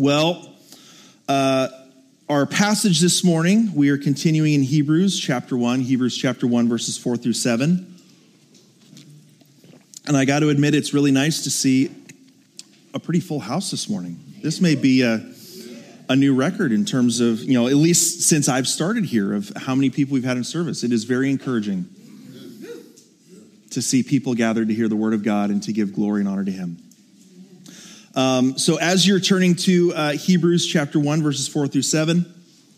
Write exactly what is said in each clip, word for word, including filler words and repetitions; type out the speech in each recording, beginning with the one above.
Well, uh, our passage this morning, we are continuing in Hebrews chapter one, Hebrews chapter one, verses four through seven. And I got to admit, it's really nice to see a pretty full house this morning. This may be a, a new record in terms of, you know, at least since I've started here, of how many people we've had in service. It is very encouraging to see people gathered to hear the word of God and to give glory and honor to him. Um, so as you're turning to uh, Hebrews chapter one, verses four through seven,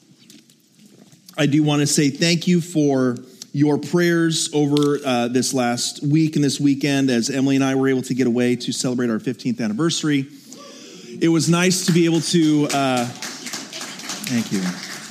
I do want to say thank you for your prayers over uh, this last week and this weekend as Emily and I were able to get away to celebrate our fifteenth anniversary. It was nice to be able to, uh, thank you.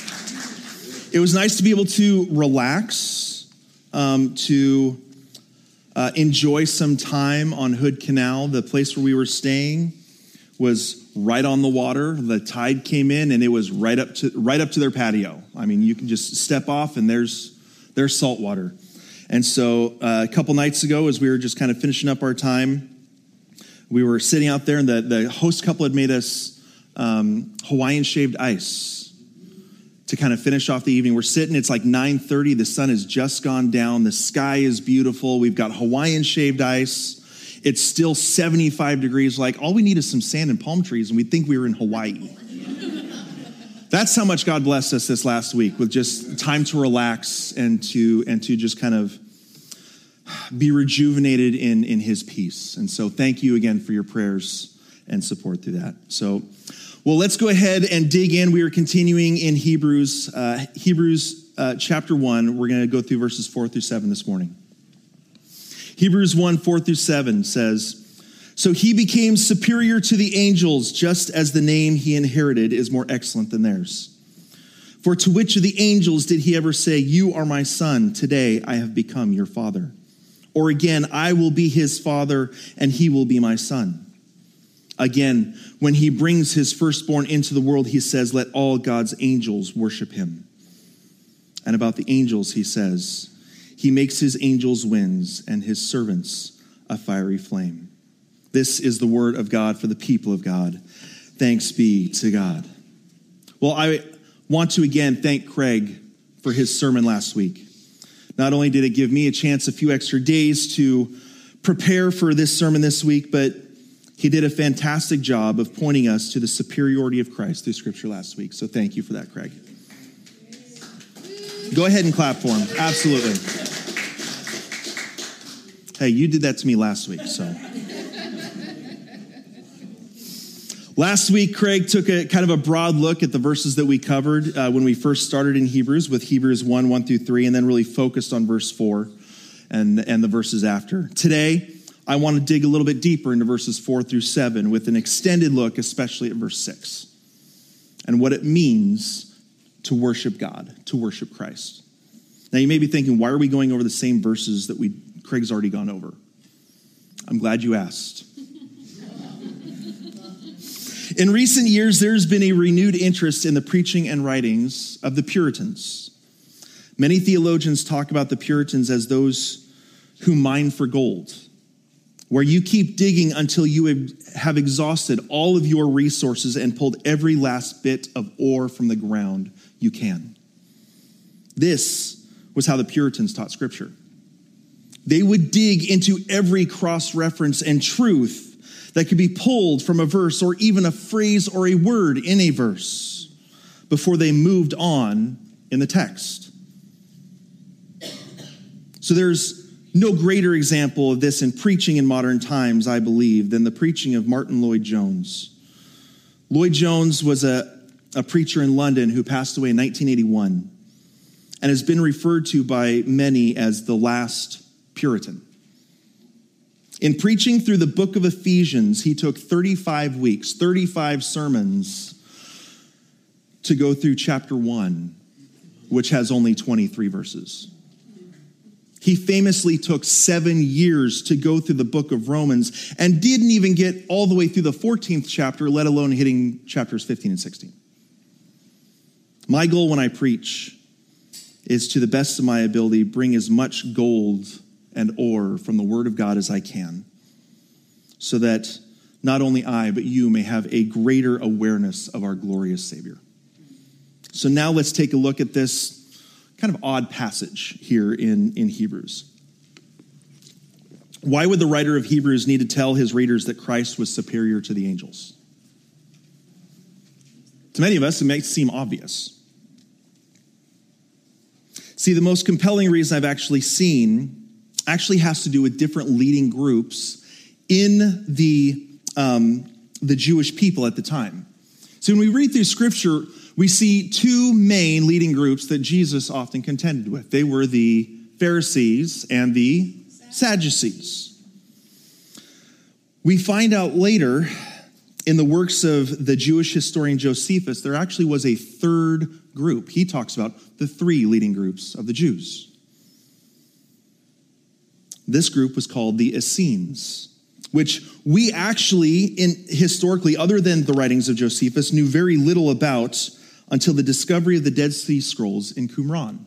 It was nice to be able to relax, um, to uh, enjoy some time on Hood Canal, the place where we were staying was right on the water. The tide came in and it was right up to right up to their patio. I mean, you can just step off and there's there's salt water. And so uh, a couple nights ago, as we were just kind of finishing up our time, we were sitting out there and the, the host couple had made us um, Hawaiian shaved ice to kind of finish off the evening. We're sitting, it's like nine thirty. The sun has just gone down. The sky is beautiful. We've got Hawaiian shaved ice. It's still seventy-five degrees. Like, all we need is some sand and palm trees, and we'd think we were in Hawaii. That's how much God blessed us this last week, with just time to relax and to and to just kind of be rejuvenated in, in his peace. And so thank you again for your prayers and support through that. So, well, let's go ahead and dig in. We are continuing in Hebrews, uh, Hebrews uh, chapter one. We're going to go through verses four through seven this morning. Hebrews one, four through seven says, "So he became superior to the angels, just as the name he inherited is more excellent than theirs. For to which of the angels did he ever say, 'You are my son, today I have become your father'? Or again, 'I will be his father, and he will be my son'? Again, when he brings his firstborn into the world, he says, 'Let all God's angels worship him.' And about the angels, he says, 'He makes his angels winds and his servants a fiery flame.'" This is the word of God for the people of God. Thanks be to God. Well, I want to again thank Craig for his sermon last week. Not only did it give me a chance, a few extra days to prepare for this sermon this week, but he did a fantastic job of pointing us to the superiority of Christ through Scripture last week. So thank you for that, Craig. Go ahead and clap for him. Absolutely. Hey, you did that to me last week, so. Last week, Craig took a kind of a broad look at the verses that we covered uh, when we first started in Hebrews, with Hebrews one, one through three, and then really focused on verse four and, and the verses after. Today, I want to dig a little bit deeper into verses four through seven with an extended look, especially at verse six, and what it means to worship God, to worship Christ. Now, you may be thinking, why are we going over the same verses that we Craig's already gone over? I'm glad you asked. In recent years, there's been a renewed interest in the preaching and writings of the Puritans. Many theologians talk about the Puritans as those who mine for gold, where you keep digging until you have exhausted all of your resources and pulled every last bit of ore from the ground you can. This was how the Puritans taught Scripture. They would dig into every cross-reference and truth that could be pulled from a verse or even a phrase or a word in a verse before they moved on in the text. So there's no greater example of this in preaching in modern times, I believe, than the preaching of Martyn Lloyd-Jones. Lloyd-Jones was a, a preacher in London who passed away in nineteen eighty-one and has been referred to by many as the last Puritan. In preaching through the book of Ephesians, he took thirty-five weeks, thirty-five sermons to go through chapter one, which has only twenty-three verses. He famously took seven years to go through the book of Romans and didn't even get all the way through the fourteenth chapter, let alone hitting chapters fifteen and sixteen. My goal when I preach is, to the best of my ability, bring as much gold and ore from the Word of God as I can, so that not only I, but you may have a greater awareness of our glorious Savior. So now let's take a look at this kind of odd passage here in, in Hebrews. Why would the writer of Hebrews need to tell his readers that Christ was superior to the angels? To many of us, it may seem obvious. See, the most compelling reason I've actually seen actually has to do with different leading groups in the, um, the Jewish people at the time. So when we read through Scripture, we see two main leading groups that Jesus often contended with. They were the Pharisees and the Sadducees. We find out later in the works of the Jewish historian Josephus, there actually was a third group. He talks about the three leading groups of the Jews. This group was called the Essenes, which we actually, in historically, other than the writings of Josephus, knew very little about until the discovery of the Dead Sea Scrolls in Qumran.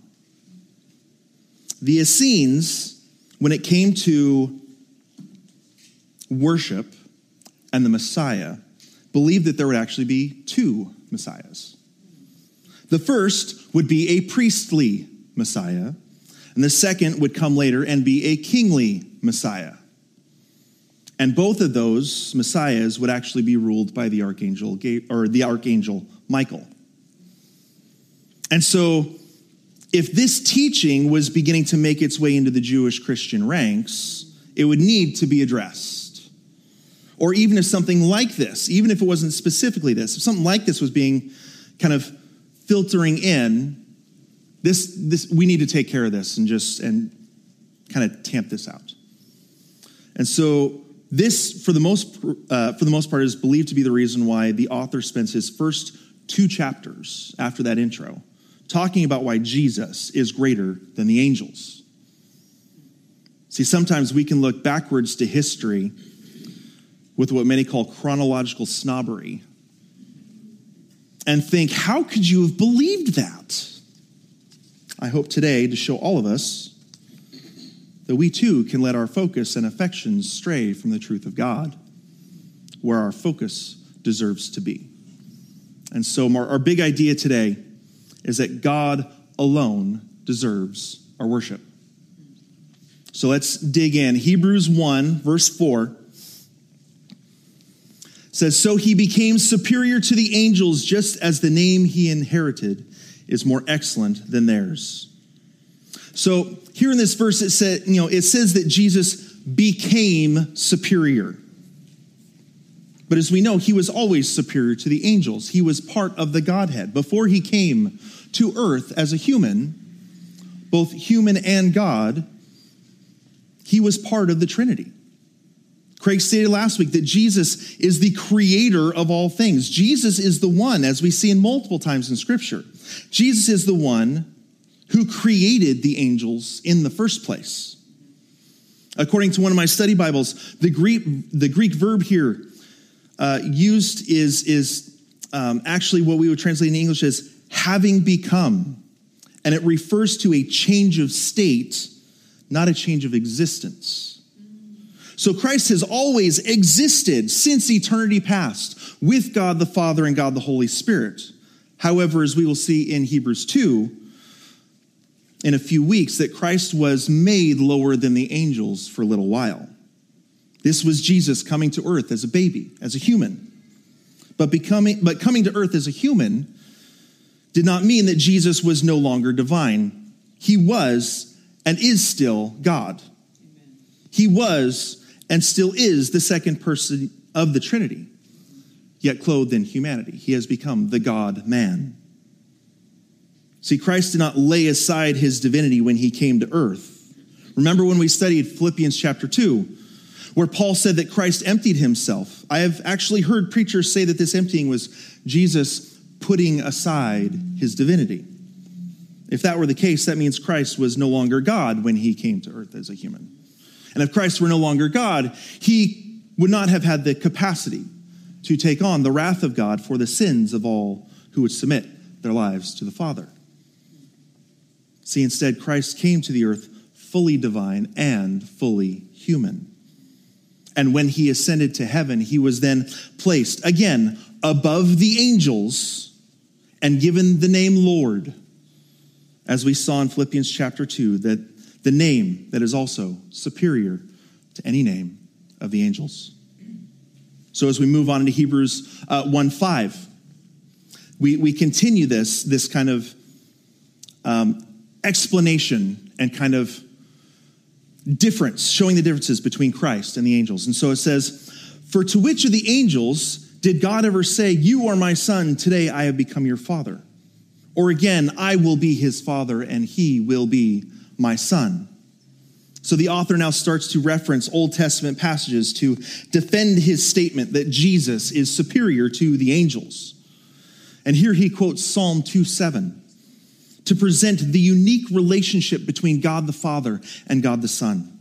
The Essenes, when it came to worship and the Messiah, believed that there would actually be two Messiahs. The first would be a priestly Messiah, and the second would come later and be a kingly Messiah. And both of those Messiahs would actually be ruled by the archangel or the archangel Michael. And so, if this teaching was beginning to make its way into the Jewish Christian ranks, it would need to be addressed. Or even if something like this, even if it wasn't specifically this, if something like this was being kind of filtering in, this, this we need to take care of this and just and kind of tamp this out. And so this, for the most uh, for the most part, is believed to be the reason why the author spends his first two chapters after that intro talking about why Jesus is greater than the angels. See, sometimes we can look backwards to history with what many call chronological snobbery and think, how could you have believed that? I hope today to show all of us that we too can let our focus and affections stray from the truth of God, where our focus deserves to be. And so our, our big idea today is that God alone deserves our worship. So let's dig in. Hebrews one, verse four says, "So he became superior to the angels, just as the name he inherited is more excellent than theirs." So here in this verse, it said, you know, it says that Jesus became superior. But as we know, he was always superior to the angels. He was part of the Godhead. Before he came to earth as a human, both human and God, he was part of the Trinity. Craig stated last week that Jesus is the creator of all things. Jesus is the one, as we see in multiple times in Scripture. Jesus is the one who created the angels in the first place. According to one of my study Bibles, the Greek, the Greek verb here uh, used is, is um, actually what we would translate in English as having become. And it refers to a change of state, not a change of existence. So Christ has always existed since eternity past with God the Father and God the Holy Spirit. However, as we will see in Hebrews two, in a few weeks, that Christ was made lower than the angels for a little while. This was Jesus coming to earth as a baby, as a human. But becoming, but coming to earth as a human did not mean that Jesus was no longer divine. He was and is still God. Amen. He was and still is the second person of the Trinity, yet clothed in humanity. He has become the God-man. See, Christ did not lay aside his divinity when he came to earth. Remember when we studied Philippians chapter two, where Paul said that Christ emptied himself. I have actually heard preachers say that this emptying was Jesus putting aside his divinity. If that were the case, that means Christ was no longer God when he came to earth as a human. And if Christ were no longer God, he would not have had the capacity to take on the wrath of God for the sins of all who would submit their lives to the Father. See, instead, Christ came to the earth fully divine and fully human. And when he ascended to heaven, he was then placed, again, above the angels and given the name Lord, as we saw in Philippians chapter two, that the name that is also superior to any name of the angels. So as we move on into Hebrews uh, one five, we, we continue this, this kind of um, explanation and kind of difference, showing the differences between Christ and the angels. And so it says, "For to which of the angels did God ever say, 'You are my son, today I have become your father'? Or again, 'I will be his father and he will be my son'?" So the author now starts to reference Old Testament passages to defend his statement that Jesus is superior to the angels. And here he quotes Psalm two seven to present the unique relationship between God the Father and God the Son.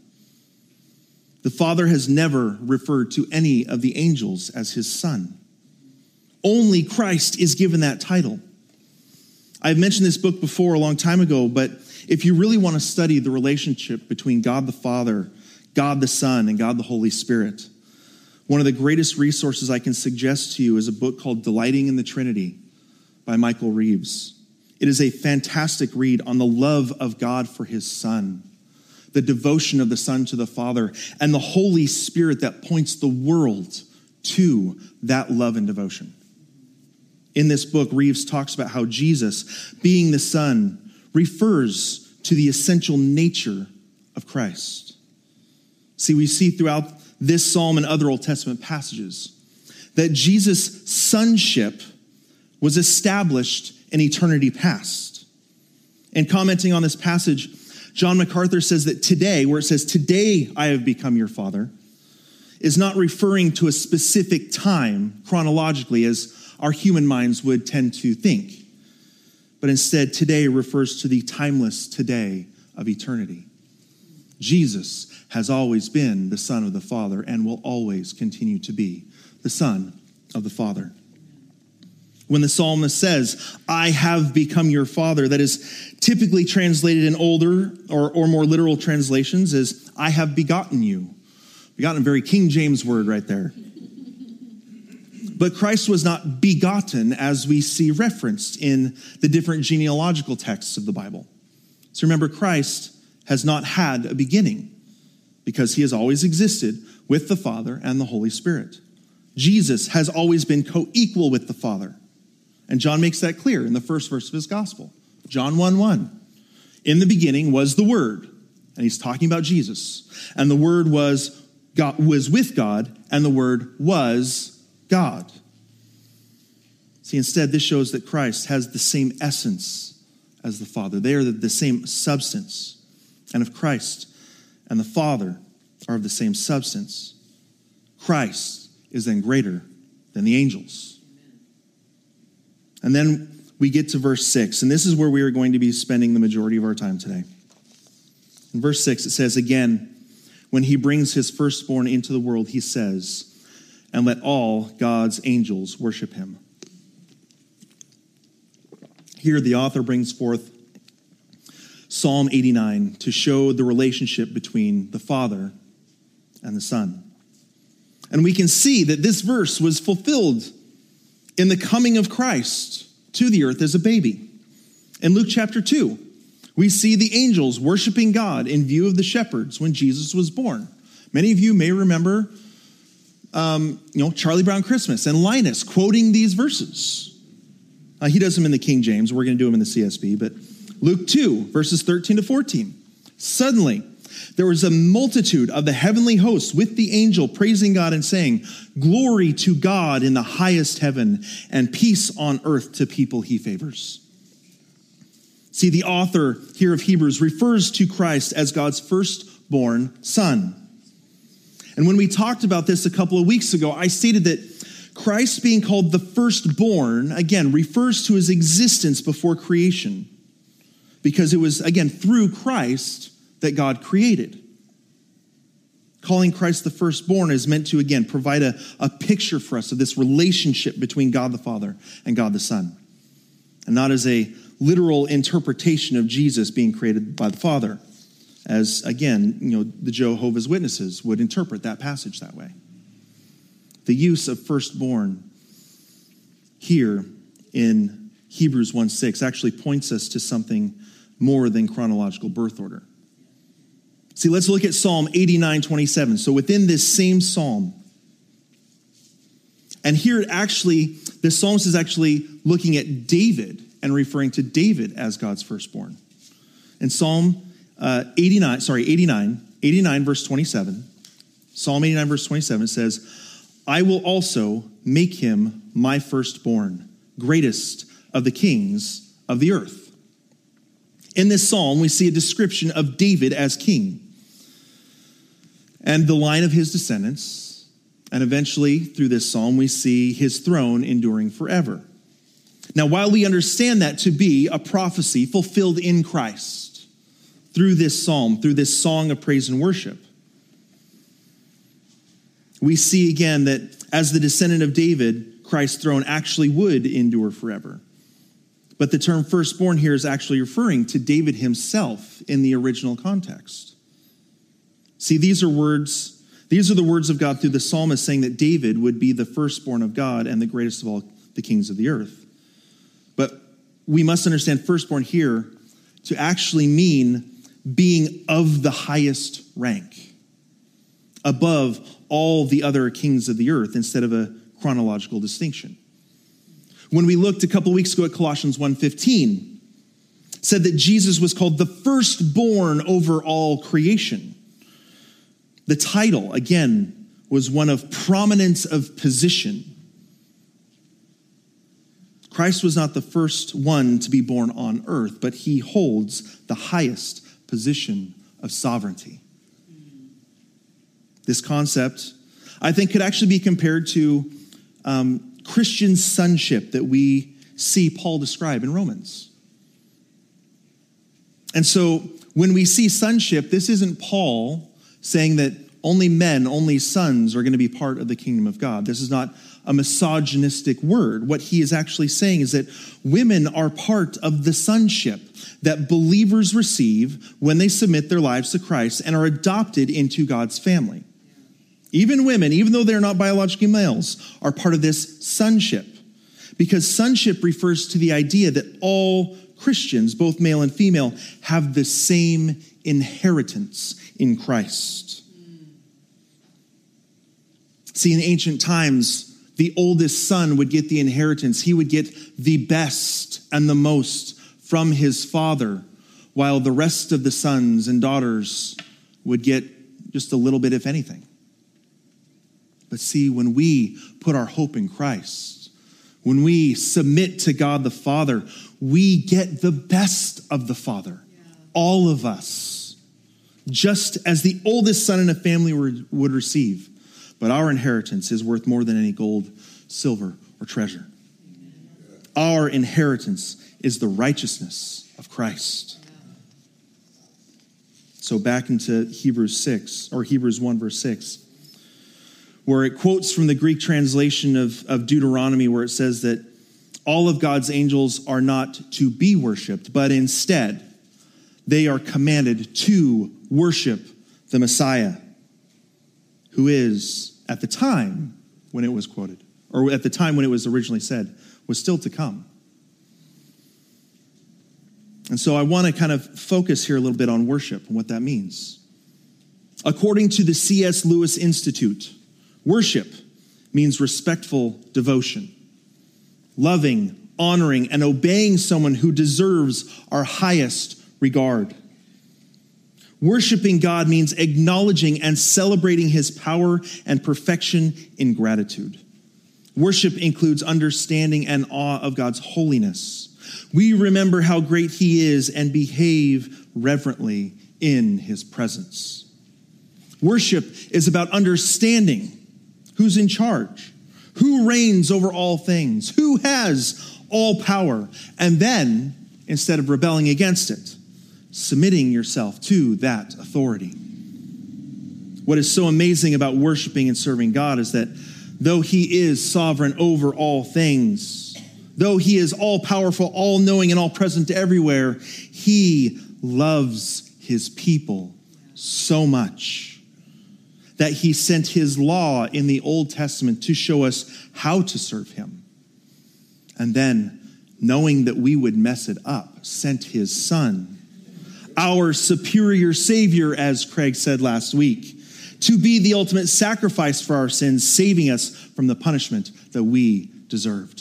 The Father has never referred to any of the angels as his son. Only Christ is given that title. I've mentioned this book before a long time ago, but if you really want to study the relationship between God the Father, God the Son, and God the Holy Spirit, one of the greatest resources I can suggest to you is a book called Delighting in the Trinity by Michael Reeves. It is a fantastic read on the love of God for his Son, the devotion of the Son to the Father, and the Holy Spirit that points the world to that love and devotion. In this book, Reeves talks about how Jesus, being the Son, refers to the essential nature of Christ. See, we see throughout this psalm and other Old Testament passages that Jesus' sonship was established in eternity past. And commenting on this passage, John MacArthur says that today, where it says, "Today I have become your father," is not referring to a specific time chronologically as our human minds would tend to think. But instead, today refers to the timeless today of eternity. Jesus has always been the Son of the Father and will always continue to be the Son of the Father. When the psalmist says, "I have become your father," that is typically translated in older or, or more literal translations as, "I have begotten you." Begotten, a very King James word right there. But Christ was not begotten as we see referenced in the different genealogical texts of the Bible. So remember, Christ has not had a beginning because he has always existed with the Father and the Holy Spirit. Jesus has always been co-equal with the Father. And John makes that clear in the first verse of his gospel. John one one. "In the beginning was the Word." And he's talking about Jesus. "And the Word was God, was with God, and the Word was God." See, instead, this shows that Christ has the same essence as the Father. They are the same substance. And if Christ and the Father are of the same substance, Christ is then greater than the angels. And then we get to verse six, and this is where we are going to be spending the majority of our time today. In verse six, it says, "Again, when he brings his firstborn into the world, he says, 'And let all God's angels worship him.'" Here, the author brings forth Psalm eighty-nine to show the relationship between the Father and the Son. And we can see that this verse was fulfilled in the coming of Christ to the earth as a baby. In Luke chapter two, we see the angels worshiping God in view of the shepherds when Jesus was born. Many of you may remember Um, you know, Charlie Brown Christmas and Linus quoting these verses. Uh, he does them in the King James. We're going to do them in the C S B. But Luke two, verses thirteen to fourteen. "Suddenly there was a multitude of the heavenly hosts with the angel praising God and saying, 'Glory to God in the highest heaven and peace on earth to people he favors.'" See, the author here of Hebrews refers to Christ as God's firstborn son. And when we talked about this a couple of weeks ago, I stated that Christ being called the firstborn, again, refers to his existence before creation. Because it was, again, through Christ that God created. Calling Christ the firstborn is meant to, again, provide a, a picture for us of this relationship between God the Father and God the Son. And not as a literal interpretation of Jesus being created by the Father. as, again, you know, the Jehovah's Witnesses would interpret that passage that way. The use of firstborn here in Hebrews one six actually points us to something more than chronological birth order. See, let's look at Psalm eighty-nine twenty-seven. So within this same psalm, and here it actually, the psalmist is actually looking at David and referring to David as God's firstborn. In Psalm uh, eighty-nine, sorry, eighty-nine, eighty-nine verse twenty-seven, Psalm eighty-nine verse twenty-seven, it says, I will also make him my firstborn, greatest of the kings of the earth. In this psalm, we see a description of David as king and the line of his descendants. And eventually, through this psalm, we see his throne enduring forever. Now, while we understand that to be a prophecy fulfilled in Christ through this psalm, through this song of praise and worship, we see again that as the descendant of David, Christ's throne actually would endure forever. But the term firstborn here is actually referring to David himself in the original context. See, these are words, these are the words of God through the psalmist saying that David would be the firstborn of God and the greatest of all the kings of the earth. But we must understand firstborn here to actually mean being of the highest rank, above all the other kings of the earth, instead of a chronological distinction. When we looked a couple weeks ago at Colossians one fifteen, it said that Jesus was called the firstborn over all creation. The title, again, was one of prominence of position. Christ was not the first one to be born on earth, but he holds the highest position of sovereignty. This concept, I think, could actually be compared to um, Christian sonship that we see Paul describe in Romans. And so when we see sonship, this isn't Paul saying that only men, only sons are going to be part of the kingdom of God. This is not a misogynistic word. What he is actually saying is that women are part of the sonship that believers receive when they submit their lives to Christ and are adopted into God's family. Even women, even though they're not biologically males, are part of this sonship. Because sonship refers to the idea that all Christians, both male and female, have the same inheritance in Christ. See, in ancient times, the oldest son would get the inheritance. He would get the best and the most from his father, while the rest of the sons and daughters would get just a little bit, if anything. But see, when we put our hope in Christ, when we submit to God the Father, we get the best of the Father, yeah. All of us, just as the oldest son in a family would receive. But our inheritance is worth more than any gold, silver, or treasure. Our inheritance is the righteousness of Christ. So back into Hebrews six, or Hebrews one verse six, where it quotes from the Greek translation of, of Deuteronomy, where it says that all of God's angels are not to be worshiped, but instead they are commanded to worship the Messiah, who is, at the time when it was quoted, or at the time when it was originally said, was still to come. And so I want to kind of focus here a little bit on worship and what that means. According to the C S Lewis Institute, worship means respectful devotion, loving, honoring, and obeying someone who deserves our highest regard. Worshiping God means acknowledging and celebrating his power and perfection in gratitude. Worship includes understanding and awe of God's holiness. We remember how great he is and behave reverently in his presence. Worship is about understanding who's in charge, who reigns over all things, who has all power, and then, instead of rebelling against it, submitting yourself to that authority. What is so amazing about worshiping and serving God is that though he is sovereign over all things, though he is all-powerful, all-knowing, and all-present everywhere, he loves his people so much that he sent his law in the Old Testament to show us how to serve him. And then, knowing that we would mess it up, sent his son, our superior Savior, as Craig said last week, to be the ultimate sacrifice for our sins, saving us from the punishment that we deserved.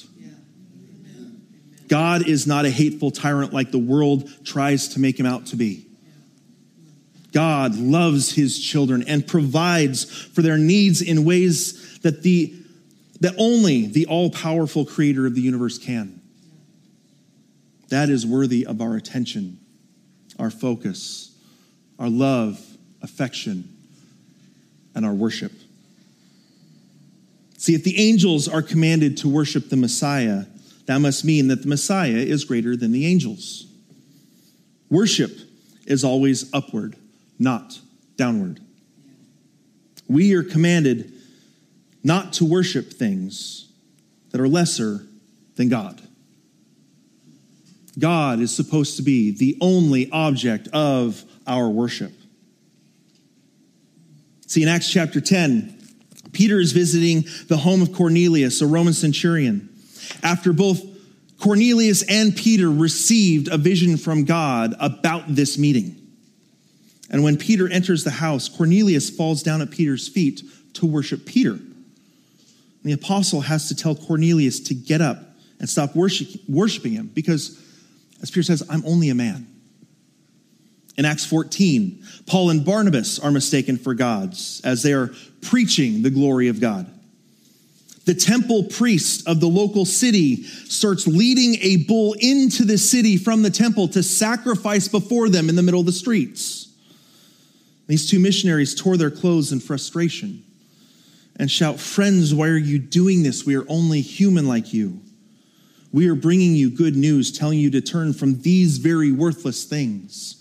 God is not a hateful tyrant like the world tries to make him out to be. God loves his children and provides for their needs in ways that the that only the all-powerful creator of the universe can. That is worthy of our attention, our focus, our love, affection, and our worship. See, if the angels are commanded to worship the Messiah, that must mean that the Messiah is greater than the angels. Worship is always upward, not downward. We are commanded not to worship things that are lesser than God. God is supposed to be the only object of our worship. See, in Acts chapter ten, Peter is visiting the home of Cornelius, a Roman centurion. After both Cornelius and Peter received a vision from God about this meeting. And when Peter enters the house, Cornelius falls down at Peter's feet to worship Peter. The apostle has to tell Cornelius to get up and stop worship, worshiping him because, as Peter says, I'm only a man. In Acts fourteen, Paul and Barnabas are mistaken for gods as they are preaching the glory of God. The temple priest of the local city starts leading a bull into the city from the temple to sacrifice before them in the middle of the streets. These two missionaries tore their clothes in frustration and shout, "Friends, why are you doing this? We are only human like you. We are bringing you good news, telling you to turn from these very worthless things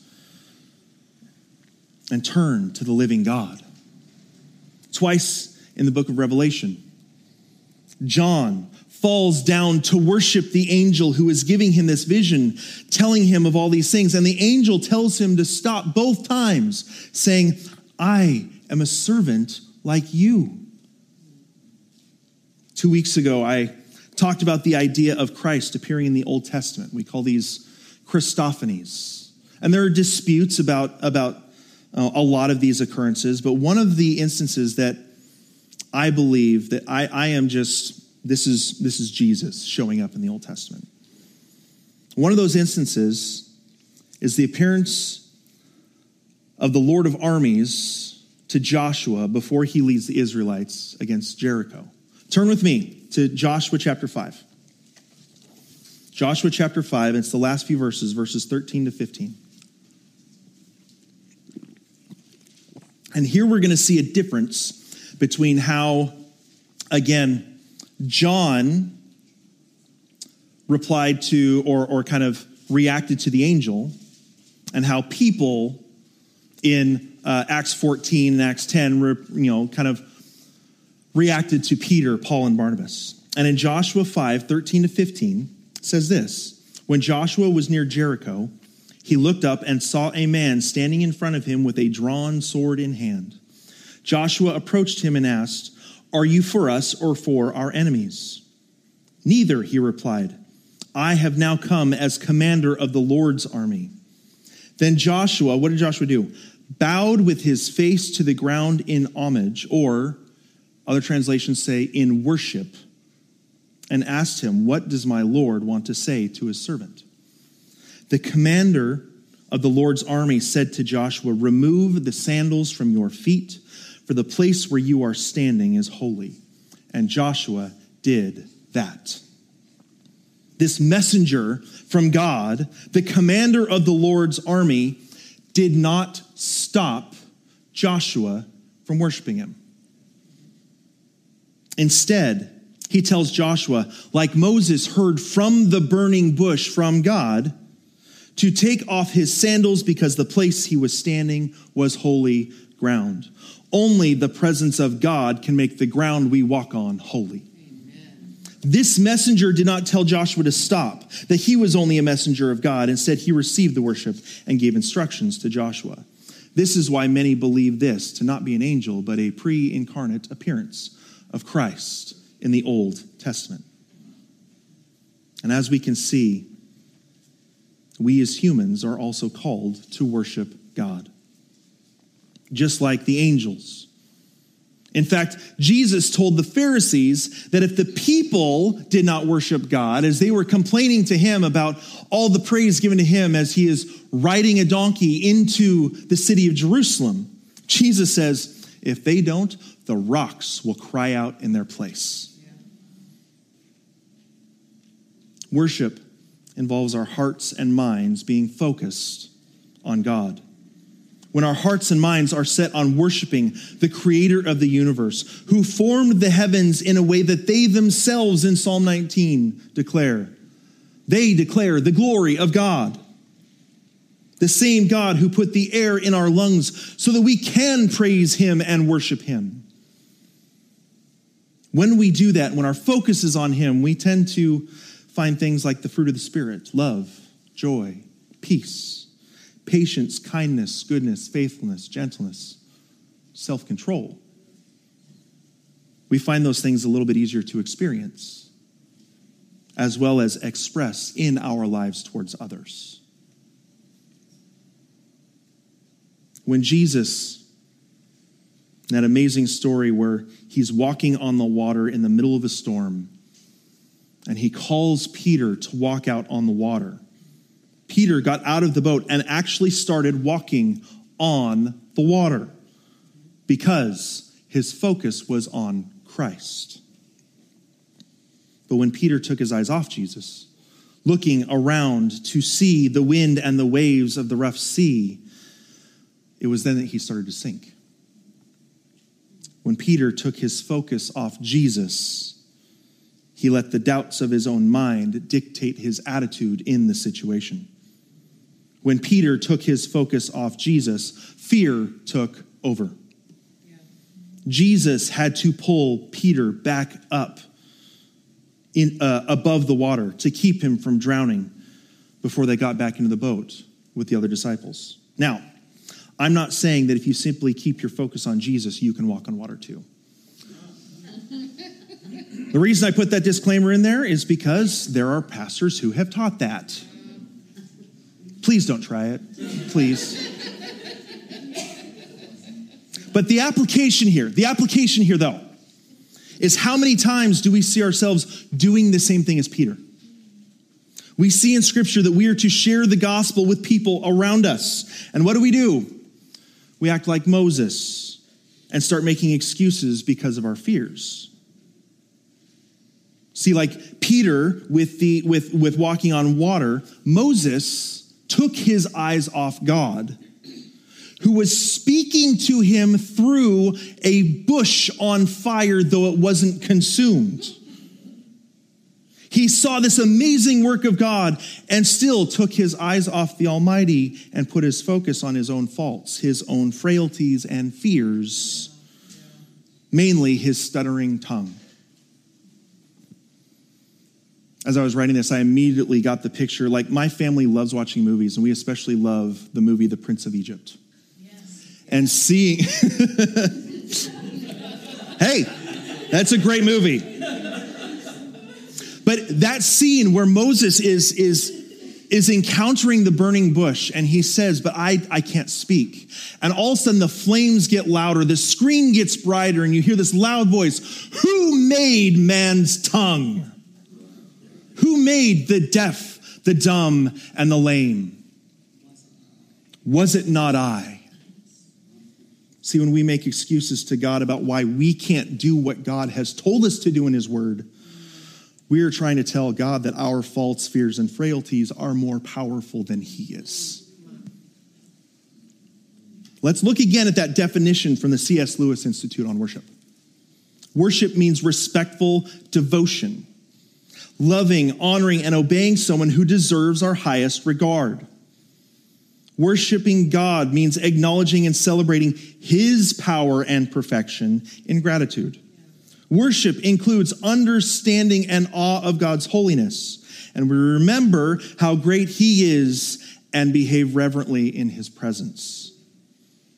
and turn to the living God." Twice in the book of Revelation, John falls down to worship the angel who is giving him this vision, telling him of all these things. And the angel tells him to stop both times, saying, "I am a servant like you." Two weeks ago, I talked about the idea of Christ appearing in the Old Testament. We call these Christophanies. And there are disputes about, about uh, a lot of these occurrences, but one of the instances that I believe that I, I am just, this is, this is Jesus showing up in the Old Testament. One of those instances is the appearance of the Lord of armies to Joshua before he leads the Israelites against Jericho. Turn with me to Joshua chapter five. Joshua chapter five, and it's the last few verses, verses thirteen to fifteen. And here we're going to see a difference between how, again, John replied to or, or kind of reacted to the angel, and how people in uh, Acts fourteen and Acts ten, you know, kind of reacted to Peter, Paul, and Barnabas. And in Joshua five, thirteen to fifteen, it says this: "When Joshua was near Jericho, he looked up and saw a man standing in front of him with a drawn sword in hand. Joshua approached him and asked, 'Are you for us or for our enemies?' 'Neither,' he replied. 'I have now come as commander of the Lord's army.' Then Joshua, what did Joshua do? Bowed with his face to the ground in homage," or other translations say in worship, "and asked him, 'What does my Lord want to say to his servant?' The commander of the Lord's army said to Joshua, 'Remove the sandals from your feet, for the place where you are standing is holy.' And Joshua did that." This messenger from God, the commander of the Lord's army, did not stop Joshua from worshiping him. Instead, he tells Joshua, like Moses heard from the burning bush from God, to take off his sandals because the place he was standing was holy ground. Only the presence of God can make the ground we walk on holy. Amen. This messenger did not tell Joshua to stop, that he was only a messenger of God. Instead, he received the worship and gave instructions to Joshua. This is why many believe this to not be an angel, but a pre-incarnate appearance of Christ in the Old Testament. And as we can see, we as humans are also called to worship God, just like the angels. In fact, Jesus told the Pharisees that if the people did not worship God, as they were complaining to him about all the praise given to him as he is riding a donkey into the city of Jerusalem, Jesus says, if they don't, the rocks will cry out in their place. Yeah. Worship involves our hearts and minds being focused on God. When our hearts and minds are set on worshiping the creator of the universe, who formed the heavens in a way that they themselves in Psalm nineteen declare. They declare the glory of God. The same God who put the air in our lungs so that we can praise him and worship him. When we do that, when our focus is on him, we tend to find things like the fruit of the Spirit: love, joy, peace, patience, kindness, goodness, faithfulness, gentleness, self-control. We find those things a little bit easier to experience, as well as express in our lives towards others. When Jesus, that amazing story where he's walking on the water in the middle of a storm, and he calls Peter to walk out on the water, Peter got out of the boat and actually started walking on the water because his focus was on Christ. But when Peter took his eyes off Jesus, looking around to see the wind and the waves of the rough sea, it was then that he started to sink. When Peter took his focus off Jesus, he let the doubts of his own mind dictate his attitude in the situation. When Peter took his focus off Jesus, fear took over. Yeah. Jesus had to pull Peter back up in uh, above the water to keep him from drowning before they got back into the boat with the other disciples. Now, I'm not saying that if you simply keep your focus on Jesus, you can walk on water too. The reason I put that disclaimer in there is because there are pastors who have taught that. Please don't try it. Please. But the application here, the application here though, is how many times do we see ourselves doing the same thing as Peter? We see in Scripture that we are to share the gospel with people around us. And what do we do? We act like Moses and start making excuses because of our fears. See, like Peter with the with, with walking on water, Moses took his eyes off God, who was speaking to him through a bush on fire, though it wasn't consumed. He saw this amazing work of God and still took his eyes off the Almighty and put his focus on his own faults, his own frailties and fears, mainly his stuttering tongue. As I was writing this, I immediately got the picture. Like, my family loves watching movies, and we especially love the movie The Prince of Egypt. Yes. And seeing... Hey, that's a great movie. But that scene where Moses is, is, is encountering the burning bush, and he says, but I, I can't speak. And all of a sudden, the flames get louder, the screen gets brighter, and you hear this loud voice, "Who made man's tongue? Who made the deaf, the dumb, and the lame? Was it not I?" See, when we make excuses to God about why we can't do what God has told us to do in his word, we are trying to tell God that our faults, fears, and frailties are more powerful than he is. Let's look again at that definition from the C S Lewis Institute on worship. Worship means respectful devotion, loving, honoring, and obeying someone who deserves our highest regard. Worshiping God means acknowledging and celebrating his power and perfection in gratitude. Worship includes understanding and awe of God's holiness, and we remember how great he is and behave reverently in his presence.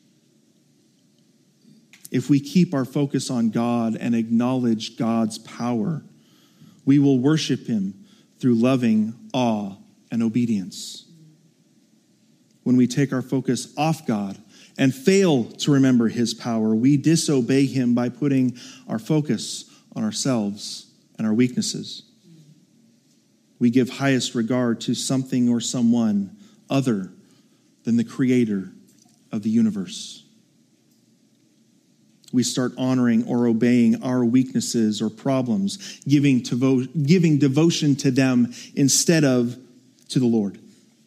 if we keep our focus on God and acknowledge God's power, we will worship him through loving awe and obedience. When we take our focus off God and fail to remember his power, we disobey him by putting our focus on ourselves and our weaknesses. We give highest regard to something or someone other than the creator of the universe. We start honoring or obeying our weaknesses or problems, giving, to, giving devotion to them instead of to the Lord.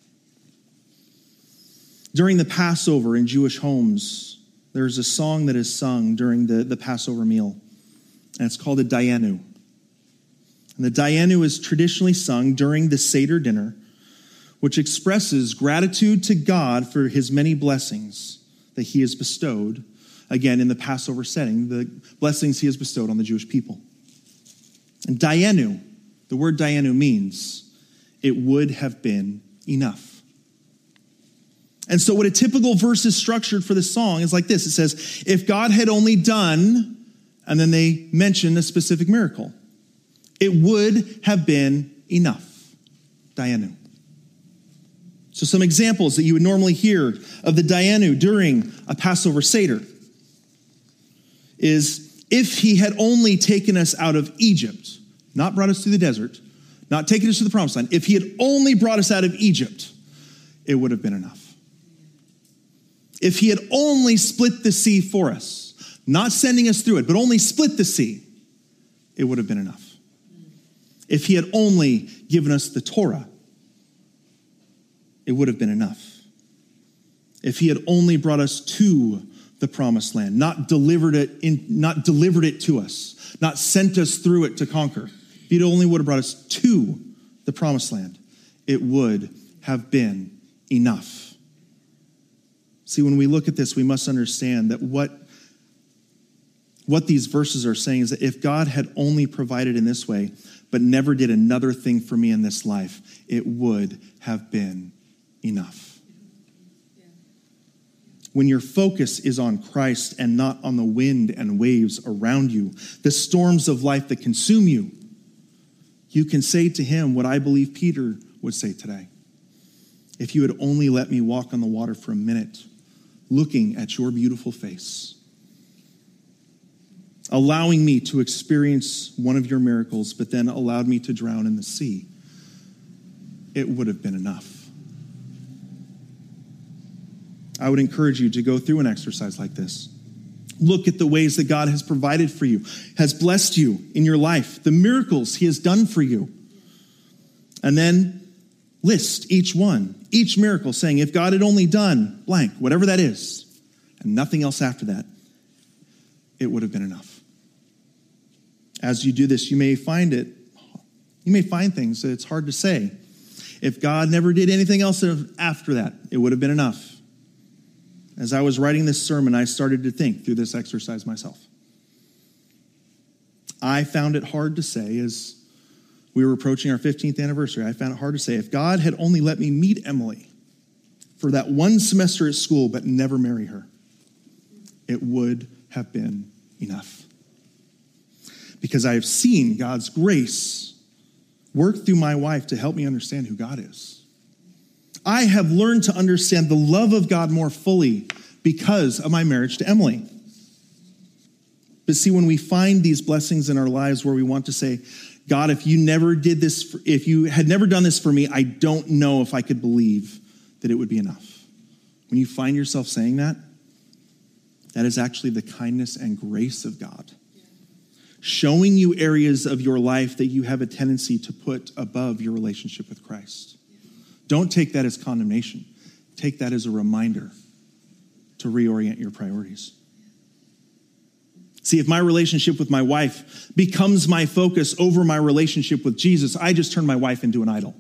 During the Passover in Jewish homes, there's a song that is sung during the, the Passover meal, and it's called a Dayenu. And the Dayenu is traditionally sung during the Seder dinner, which expresses gratitude to God for his many blessings that he has bestowed, again, in the Passover setting, the blessings he has bestowed on the Jewish people. And Dayenu, the word Dayenu means, it would have been enough. And so what a typical verse is structured for this song is like this. It says, if God had only done, and then they mention a specific miracle, it would have been enough. Dayenu. So some examples that you would normally hear of the Dayenu during a Passover Seder is, if he had only taken us out of Egypt, not brought us through the desert, not taken us to the promised land, if he had only brought us out of Egypt, it would have been enough. If he had only split the sea for us, not sending us through it, but only split the sea, it would have been enough. If he had only given us the Torah, it would have been enough. If he had only brought us to the promised land, not delivered it in, not delivered it to us, not sent us through it to conquer, if he only would have brought us to the promised land, it would have been enough. See, when we look at this, we must understand that what, what these verses are saying is that if God had only provided in this way, but never did another thing for me in this life, it would have been enough. When your focus is on Christ and not on the wind and waves around you, the storms of life that consume you, you can say to him what I believe Peter would say today. If you had only let me walk on the water for a minute, looking at your beautiful face, allowing me to experience one of your miracles, but then allowed me to drown in the sea, it would have been enough. I would encourage you to go through an exercise like this. Look at the ways that God has provided for you, has blessed you in your life, the miracles he has done for you. And then list each one, each miracle, saying, if God had only done blank, whatever that is, and nothing else after that, it would have been enough. As you do this, you may find it, you may find things that it's hard to say. If God never did anything else after that, it would have been enough. As I was writing this sermon, I started to think through this exercise myself. I found it hard to say as we were approaching our fifteenth anniversary. I found it hard to say, if God had only let me meet Emily for that one semester at school but never marry her, it would have been enough. Because I have seen God's grace work through my wife to help me understand who God is. I have learned to understand the love of God more fully because of my marriage to Emily. But see, when we find these blessings in our lives where we want to say, God, if you never did this, for, if you had never done this for me, I don't know if I could believe that it would be enough. When you find yourself saying that, that is actually the kindness and grace of God, showing you areas of your life that you have a tendency to put above your relationship with Christ. Don't take that as condemnation. Take that as a reminder to reorient your priorities. See, if my relationship with my wife becomes my focus over my relationship with Jesus, I just turn my wife into an idol.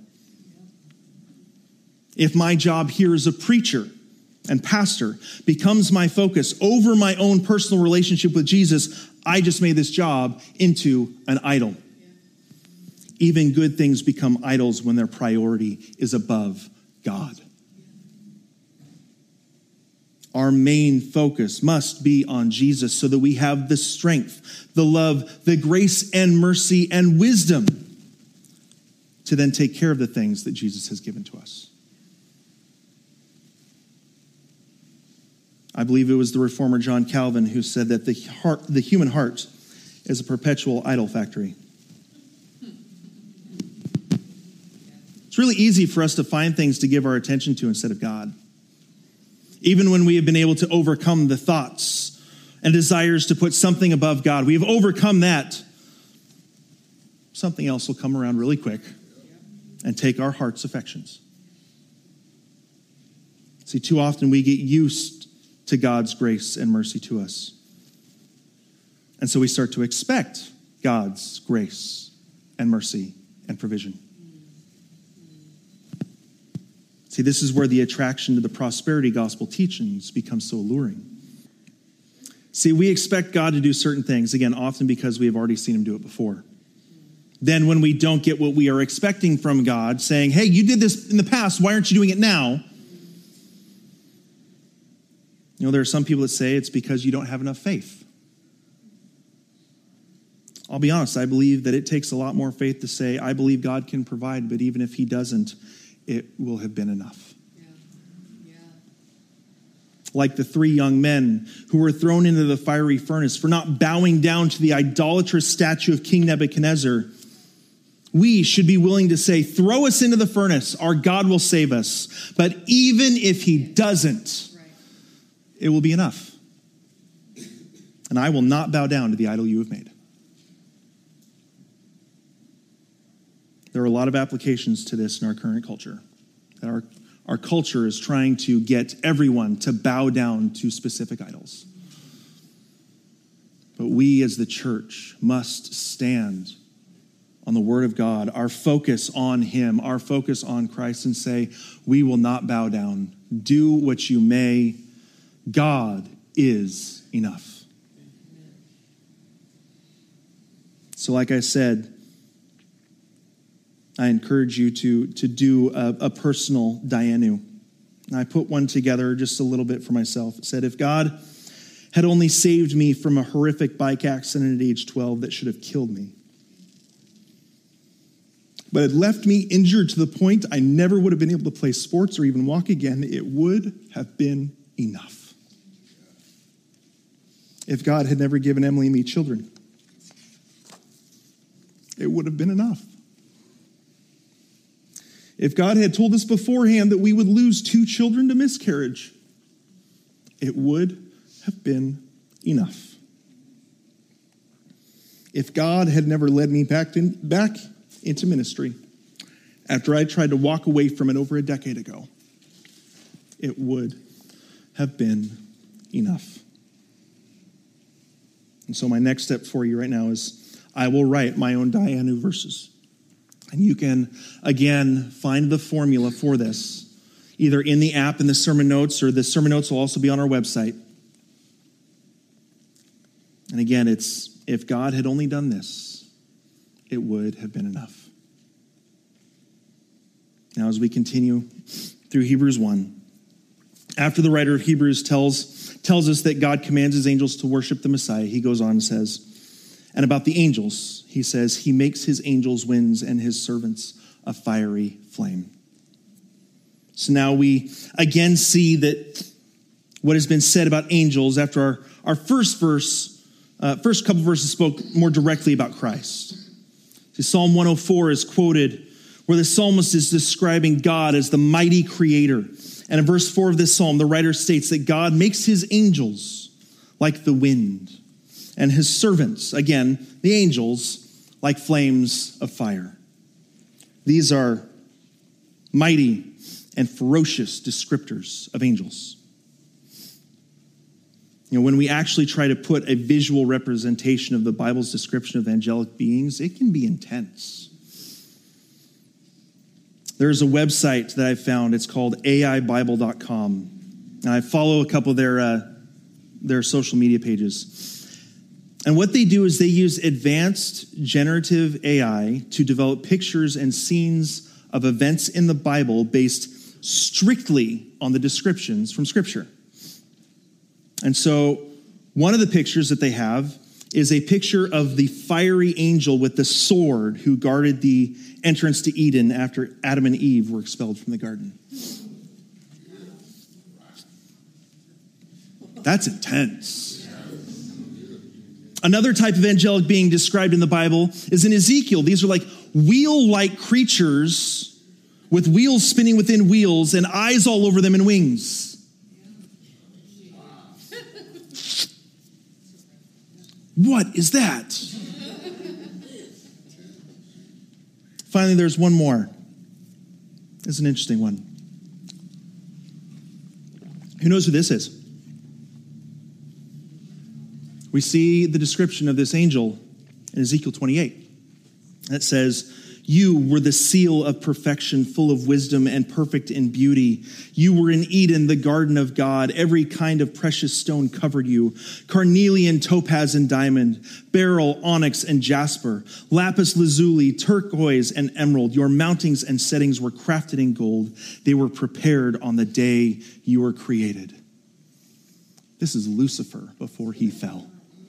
If my job here as a preacher and pastor becomes my focus over my own personal relationship with Jesus, I just made this job into an idol. Even good things become idols when their priority is above God. Our main focus must be on Jesus so that we have the strength, the love, the grace and mercy and wisdom to then take care of the things that Jesus has given to us. I believe it was the reformer John Calvin who said that the heart, the human heart is a perpetual idol factory. It's really easy for us to find things to give our attention to instead of God. Even when we have been able to overcome the thoughts and desires to put something above God, we have overcome that. Something else will come around really quick and take our heart's affections. See, too often we get used to God's grace and mercy to us. And so we start to expect God's grace and mercy and provision. See, this is where the attraction to the prosperity gospel teachings becomes so alluring. See, we expect God to do certain things, again, often because we have already seen him do it before. Then when we don't get what we are expecting from God, saying, hey, you did this in the past, why aren't you doing it now? You know, there are some people that say it's because you don't have enough faith. I'll be honest, I believe that it takes a lot more faith to say, I believe God can provide, but even if he doesn't, it will have been enough. Yeah. Yeah. Like the three young men who were thrown into the fiery furnace for not bowing down to the idolatrous statue of King Nebuchadnezzar, we should be willing to say, throw us into the furnace, our God will save us. But even if he doesn't, right, it will be enough. And I will not bow down to the idol you have made. There are a lot of applications to this in our current culture. That our, our culture is trying to get everyone to bow down to specific idols. But we as the church must stand on the word of God, our focus on him, our focus on Christ, and say, we will not bow down. Do what you may. God is enough. So like I said, I encourage you to, to do a, a personal Dayenu. And I put one together just a little bit for myself. It said, if God had only saved me from a horrific bike accident at age twelve that should have killed me, but had left me injured to the point I never would have been able to play sports or even walk again, it would have been enough. If God had never given Emily and me children, it would have been enough. If God had told us beforehand that we would lose two children to miscarriage, it would have been enough. If God had never led me back, in, back into ministry after I tried to walk away from it over a decade ago, it would have been enough. And so my next step for you right now is I will write my own Dayenu verses. And you can, again, find the formula for this, either in the app in the sermon notes, or the sermon notes will also be on our website. And again, it's, if God had only done this, it would have been enough. Now, as we continue through Hebrews one, after the writer of Hebrews tells, tells us that God commands his angels to worship the Messiah, he goes on and says, and about the angels, he says, he makes his angels winds and his servants a fiery flame. So now we again see that what has been said about angels after our, our first verse, uh, first couple verses spoke more directly about Christ. See, Psalm one oh four is quoted where the psalmist is describing God as the mighty creator. And in verse four of this psalm, the writer states that God makes his angels like the wind, and his servants, again, the angels, like flames of fire. These are mighty and ferocious descriptors of angels. You know, when we actually try to put a visual representation of the Bible's description of angelic beings, it can be intense. There's a website that I found. It's called A I Bible dot com. And I follow a couple of their, uh, their social media pages. And what they do is they use advanced generative A I to develop pictures and scenes of events in the Bible based strictly on the descriptions from Scripture. And so one of the pictures that they have is a picture of the fiery angel with the sword who guarded the entrance to Eden after Adam and Eve were expelled from the garden. That's intense. Another type of angelic being described in the Bible is in Ezekiel. These are like wheel-like creatures with wheels spinning within wheels and eyes all over them and wings. What is that? Finally, there's one more. It's an interesting one. Who knows who this is? We see the description of this angel in Ezekiel twenty-eight. It says, "You were the seal of perfection, full of wisdom and perfect in beauty. You were in Eden, the garden of God. Every kind of precious stone covered you. Carnelian, topaz, and diamond, beryl, onyx, and jasper, lapis lazuli, turquoise, and emerald. Your mountings and settings were crafted in gold. They were prepared on the day you were created." This is Lucifer before he fell.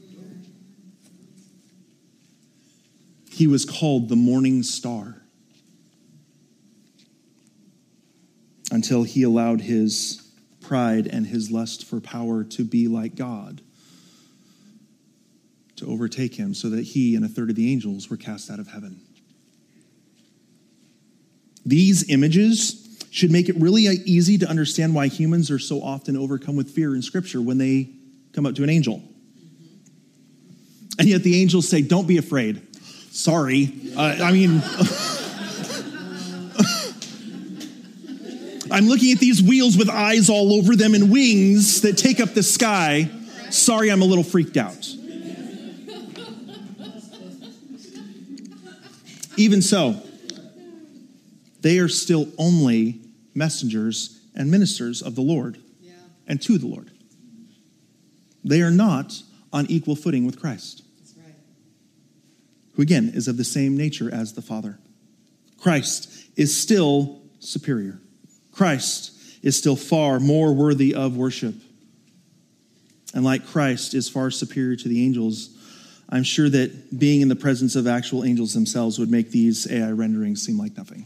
He was called the morning star until he allowed his pride and his lust for power to be like God to overtake him, so that he and a third of the angels were cast out of heaven. These images should make it really easy to understand why humans are so often overcome with fear in Scripture when they come up to an angel. And yet the angels say, "Don't be afraid." Sorry. Uh, I mean, I'm looking at these wheels with eyes all over them and wings that take up the sky. Sorry, I'm a little freaked out. Even so, they are still only messengers and ministers of the Lord and to the Lord. They are not on equal footing with Christ, who again is of the same nature as the Father. Christ is still superior. Christ is still far more worthy of worship. And like Christ is far superior to the angels, I'm sure that being in the presence of actual angels themselves would make these A I renderings seem like nothing.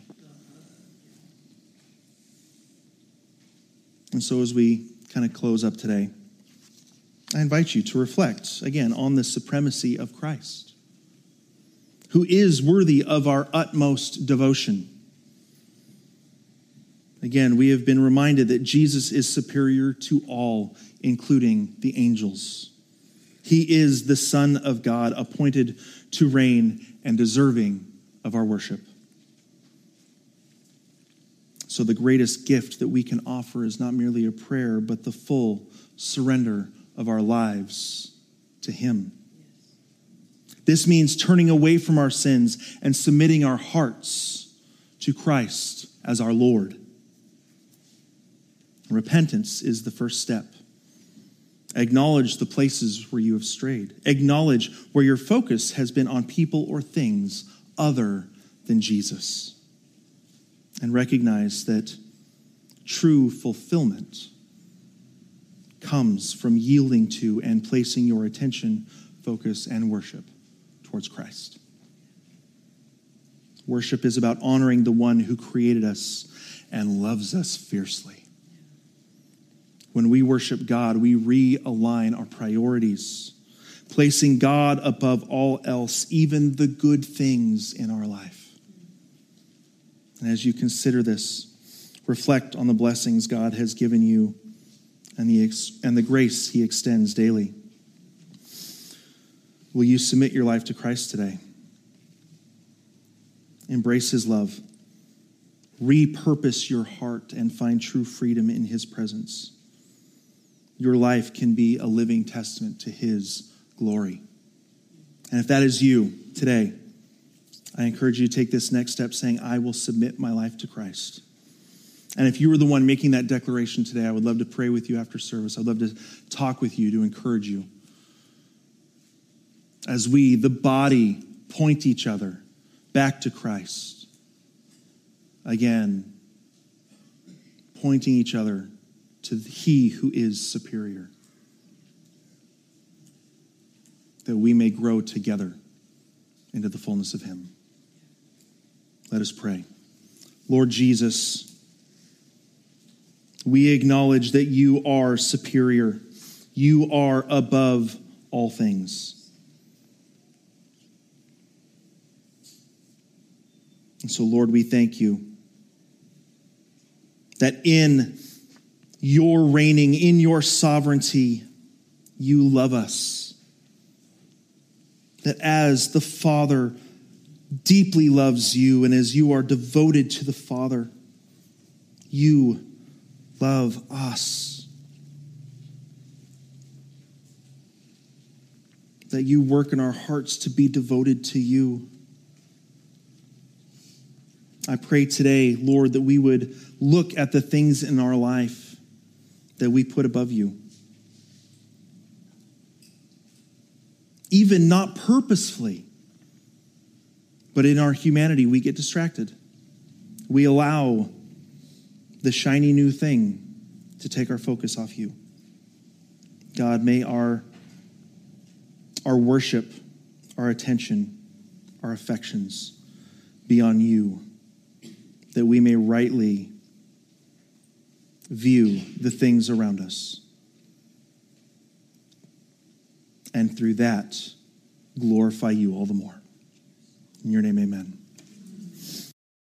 And so as we kind of close up today, I invite you to reflect again on the supremacy of Christ, who is worthy of our utmost devotion. Again, we have been reminded that Jesus is superior to all, including the angels. He is the Son of God, appointed to reign and deserving of our worship. So the greatest gift that we can offer is not merely a prayer, but the full surrender of our lives to Him. This means turning away from our sins and submitting our hearts to Christ as our Lord. Repentance is the first step. Acknowledge the places where you have strayed. Acknowledge where your focus has been on people or things other than Jesus. And recognize that true fulfillment comes from yielding to and placing your attention, focus, and worship towards Christ. Worship is about honoring the one who created us and loves us fiercely. When we worship God, we realign our priorities, placing God above all else, even the good things in our life. And as you consider this, reflect on the blessings God has given you and the, ex- and the grace He extends daily. Will you submit your life to Christ today? Embrace His love. Repurpose your heart and find true freedom in His presence. Your life can be a living testament to His glory. And if that is you today, I encourage you to take this next step saying, I will submit my life to Christ. And if you were the one making that declaration today, I would love to pray with you after service. I'd love to talk with you, to encourage you. As we, the body, point each other back to Christ. Again, pointing each other to He who is superior. that we may grow together into the fullness of him. Let us pray. Lord Jesus, we acknowledge that you are superior. You are above all things. And so, Lord, we thank you that in your reigning, in your sovereignty, you love us. That as the Father deeply loves you and as you are devoted to the Father, you love us. That you work in our hearts to be devoted to you. I pray today, Lord, that we would look at the things in our life that we put above you. Even not purposefully, but in our humanity, we get distracted. We allow the shiny new thing to take our focus off you. God, may our, our worship, our attention, our affections be on you, that we may rightly view the things around us. And through that, glorify you all the more. In your name, amen.